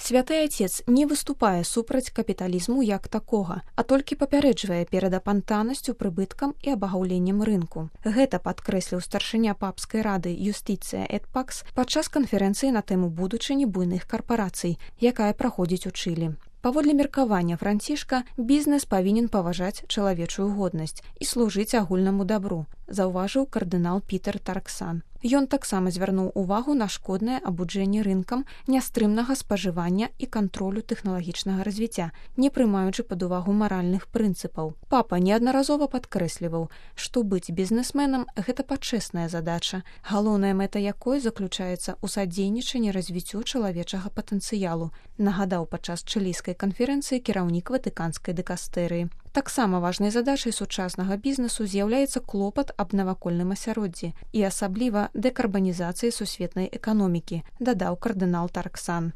Святы Отец не выступае супраць капіталізму як такога, а толькі папярэджвае перад апантанасцю, прыбыткам і абагаўленнем рынку. Гэта падкрэсліў старшыня папскай рады Юстицыя эт Пакс падчас канферэнцыі на тэму будучыні буйных карпарацый, якая праходзіць у Чылі. Паводле меркавання Францішка, бізнес павінен паважаць чалавечую годнасць і служыць агульнаму дабру, заўважыў кардынал Пітер Тарксан. Ён таксама звярнуў увагу на шкоднае абуджэнне рынкам, нястрымнага спажывання і кантролю тэхналагічнага развіцця, не прымаючы пад увагу маральных прынцыпаў. Папа неаднаразова падкрэсліваў, што быць бізнесменам – гэта пачэсная задача, галоўная мэта якой заключаецца ў садзейнічанні развіццю чалавечага патэнцыялу, нагадаў падчас чылійскай канферэнцыі кіраўнік ватыканскай дыкастэрыі. Таксама важнай задачай сучаснага бізнесу з'яўляецца клопат аб навакольным асяроддзі і асабліва дэкарбанізацыі сусветнай эканомікі, дадаў кардынал Тарксан.